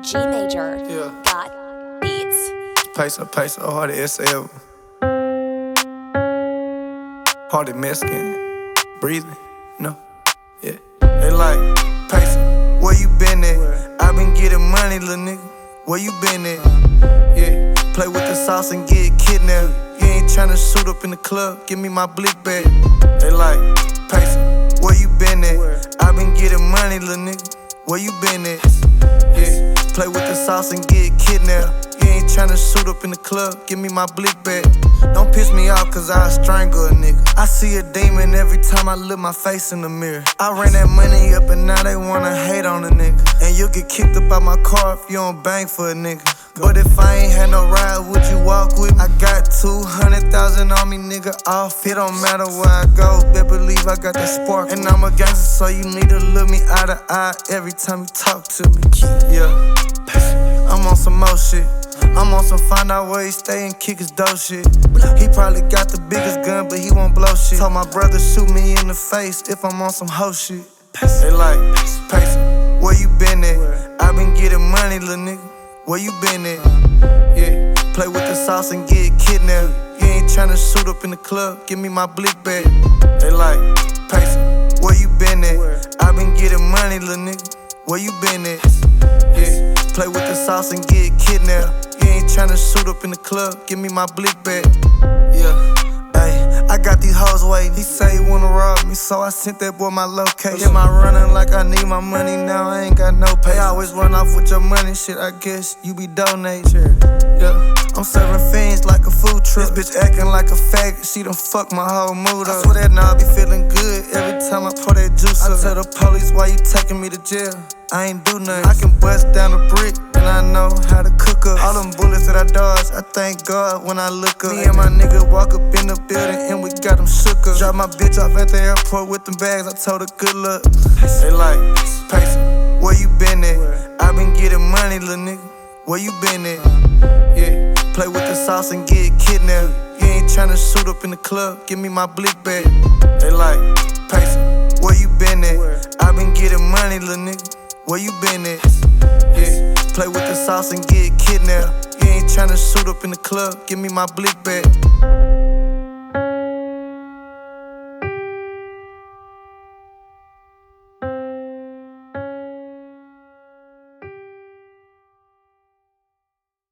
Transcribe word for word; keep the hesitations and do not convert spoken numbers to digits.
G Major. Yeah. Got beats. Peso, peso, hardy S L. Hardy Mexican. Breathing, no. Yeah. They like, peso, where you been at? I been getting money, little nigga. Where you been at? Yeah. Play with the sauce and get kidnapped. You ain't tryna shoot up in the club. Give me my blick bag. They like, peso, where you been at? I been getting money, little nigga. Where you been at? Yeah. Play with the sauce and get kidnapped. You ain't tryna shoot up in the club. Give me my blick bag. Don't piss me off, cause I'll strangle a nigga. I see a demon every time I look my face in the mirror. I ran that money up and now they wanna hate on a nigga. And you'll get kicked up out my car if you don't bang for a nigga. But if I ain't had no ride, would you walk with me? I got two hundred thousand on me, nigga, off. It don't matter where I go, better believe I got that spark. And I'm a gangster, so you need to look me eye to eye every time you talk to me. Yeah, I'm on some more shit. I'm on some find out where he stay and kick his dope shit. He probably got the biggest gun, but he won't blow shit. Told my brother shoot me in the face if I'm on some hoe shit. They like, peso, where you been at? I been getting money, little nigga. Where you been at? Yeah, play with the sauce and get kidnapped. You ain't tryna shoot up in the club. Give me my blick bag. They like, peso, where you been at? I been getting money, little nigga. Where you been at? Yeah, play with the sauce and get kidnapped. You ain't tryna shoot up in the club. Give me my blick bag. Yeah. Ay, I got these hoes waiting. He say he wanna rob me, so I sent that boy my location. Am I running like I need my money now? I ain't got no pay. I always run off with your money, shit. I guess you be donating. Yeah, I'm serving fiends like a food truck. This bitch acting like a faggot. She done fuck my whole mood up. I swear that now I be feeling good every time I pour that juice up. I tell the police why you taking me to jail. I ain't do nothing. I can bust down a brick and I know how to cook up. All them bullets that I dodge, I thank God when I look up. Me and my nigga walk up in the building and we got them shook up. Drop my bitch off at the airport with them bags, I told her good luck. They like, peso, where you been at? I been getting money, little nigga. Where you been at? Yeah, play with the sauce and get kidnapped. You ain't tryna shoot up in the club. Give me my blick bag. They like, peso, where you been at? I been getting money, little nigga. Where you been at? Yeah, play with the sauce and get kidnapped. You ain't tryna shoot up in the club. Give me my blick bag.